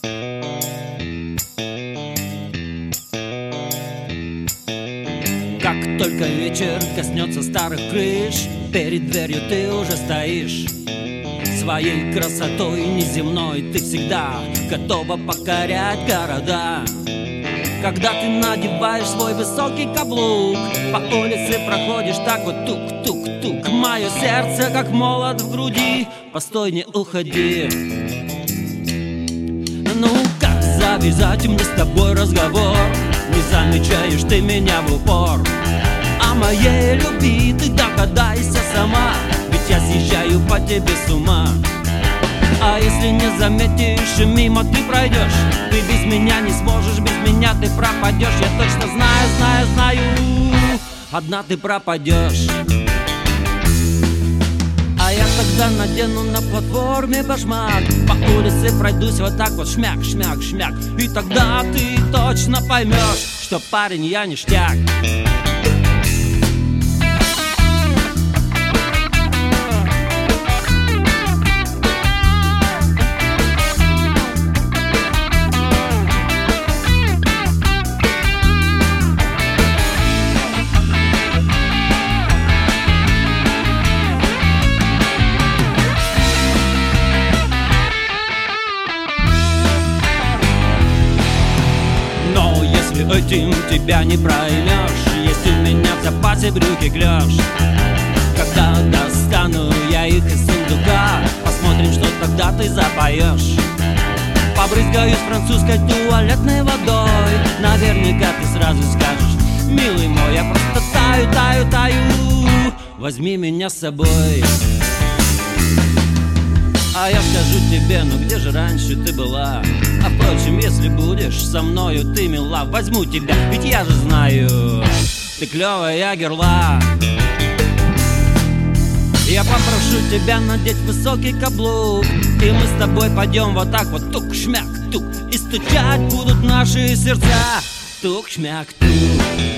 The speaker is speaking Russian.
Как только вечер коснется старых крыш, перед дверью ты уже стоишь. Своей красотой неземной ты всегда готова покорять города. Когда ты надеваешь свой высокий каблук, по улице проходишь так вот тук-тук-тук. Мое сердце как молот в груди, постой, не уходи. Ну как завязать мне с тобой разговор? Не замечаешь ты меня в упор. О моей любви ты догадайся сама, ведь я съезжаю по тебе с ума. А если не заметишь и мимо ты пройдешь, ты без меня не сможешь, без меня ты пропадешь. Я точно знаю, одна ты пропадешь. А я тогда надену на платформе башмак, по улице пройдусь вот так вот шмяк, шмяк, шмяк. И тогда ты точно поймешь, что парень я ништяк. Этим тебя не проймешь, есть у меня в запасе брюки клеш. Когда достану я их из сундука, посмотрим, что тогда ты запоешь. Побрызгаюсь французской туалетной водой, наверняка ты сразу скажешь: милый мой, я просто таю, возьми меня с собой. А я скажу тебе, ну где же раньше ты была? А впрочем, если будешь со мною ты мила, возьму тебя, ведь я же знаю, ты клевая герла. Я попрошу тебя надеть высокий каблук, и мы с тобой пойдем вот так вот тук-шмяк-тук, и стучать будут наши сердца тук-шмяк-тук.